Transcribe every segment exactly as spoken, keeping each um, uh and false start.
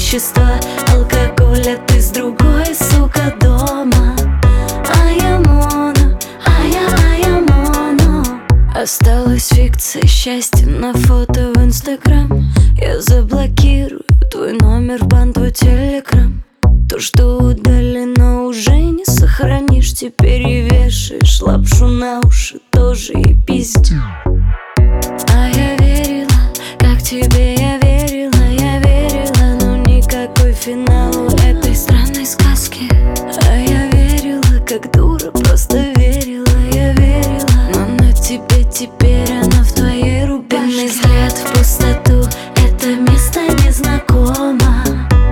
вещества, алкоголь, а ты с другой, сука, дома. А я моно, а я, а я моно. Осталась фикция счастья на фото в инстаграм. Я заблокирую твой номер в бан, твой телеграм. То, что удалено, уже не сохранишь. Теперь и вешаешь лапшу на уши тоже и пиздишь. А я верила, как тебе я верила, я верила, но никакой финал у этой странной сказки. А я верила, как дура, просто верила, я верила, но на тебе теперь она в твоей рубашке. Дымный взгляд в пустоту, это место незнакомо.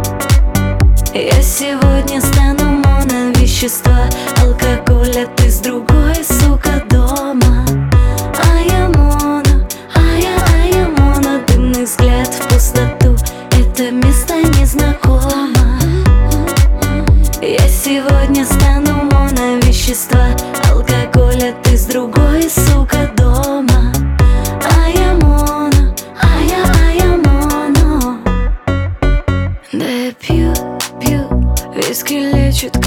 Я сегодня стану моно, вещества, алкоголь, а ты с другой, сука, дома. А я моно, а я, а я моно. Дымный взгляд в пустоту, это место незнакомо. Я сегодня стану моно, вещества, алкоголь, а ты с другой, сука, дома. А я моно, а я, а я моно. Да я пью, пью, виски лечит